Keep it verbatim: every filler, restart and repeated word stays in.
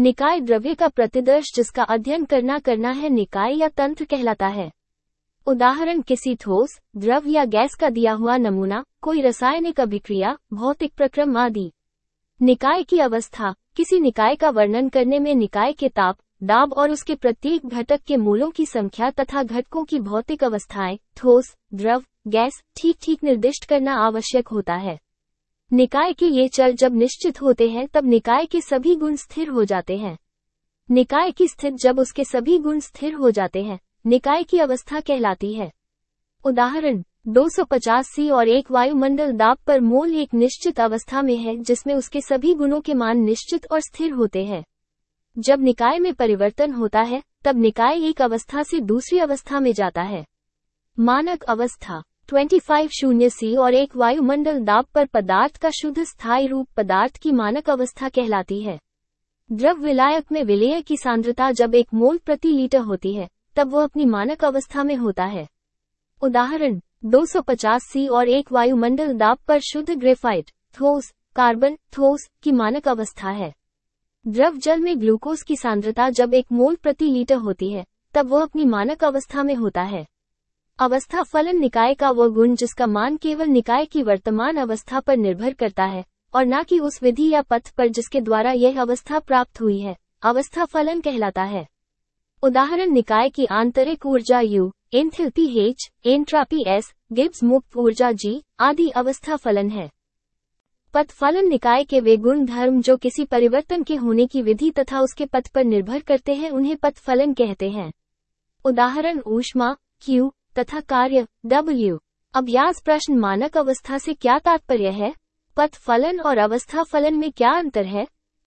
निकाय द्रव्य का प्रतिदर्श जिसका अध्ययन करना करना है निकाय या तंत्र कहलाता है। उदाहरण किसी ठोस, द्रव या गैस का दिया हुआ नमूना, कोई रासायनिक अभिक्रिया, भौतिक प्रक्रम आदि। निकाय की अवस्था, किसी निकाय का वर्णन करने में निकाय के ताप, दाब और उसके प्रत्येक घटक के मूलों की संख्या तथा घटकों की भौतिक अवस्थाएं, ठोस, द्रव, गैस, ठीक ठीक निर्दिष्ट करना आवश्यक होता है। निकाय के ये चल जब निश्चित होते हैं तब निकाय के सभी गुण स्थिर हो जाते हैं। निकाय की स्थिति जब उसके सभी गुण स्थिर हो जाते हैं, निकाय की अवस्था कहलाती है। उदाहरण दो सौ पचास सी और एक वायुमंडल दाब पर मोल एक निश्चित अवस्था में है जिसमें उसके सभी गुणों के मान निश्चित और स्थिर होते हैं। जब निकाय में परिवर्तन होता है तब निकाय एक अवस्था से दूसरी अवस्था में जाता है। मानक अवस्था पच्चीस शून्य सी और एक वायुमंडल दाब पर पदार्थ का शुद्ध स्थायी रूप पदार्थ की मानक अवस्था कहलाती है। द्रव विलायक में विलेय की सांद्रता जब एक मोल प्रति लीटर होती है तब वो अपनी मानक अवस्था में होता है। उदाहरण दो सौ पचास सी और एक वायुमंडल दाब पर शुद्ध ग्रेफाइट, ठोस, कार्बन, ठोस की मानक अवस्था है। द्रव जल में ग्लूकोज की सांद्रता जब एक मोल प्रति लीटर होती है तब वो अपनी मानक अवस्था में होता है। अवस्था फलन निकाय का वो गुण जिसका मान केवल निकाय की वर्तमान अवस्था पर निर्भर करता है और न कि उस विधि या पथ पर जिसके द्वारा यह अवस्था प्राप्त हुई है, अवस्था फलन कहलाता है। उदाहरण निकाय की आंतरिक ऊर्जा U, enthalpy H, entropy S, Gibbs मुक्त ऊर्जा G आदि अवस्था फलन है। पथ फलन निकाय के वे गुण धर्म जो किसी परिवर्तन के होने की विधि तथा उसके पथ पर निर्भर करते हैं उन्हें पथ फलन कहते हैं। उदाहरण ऊष्मा Q तथा कार्य W। अभ्यास प्रश्न मानक अवस्था से क्या तात्पर्य है? पथ फलन और अवस्था फलन में क्या अंतर है?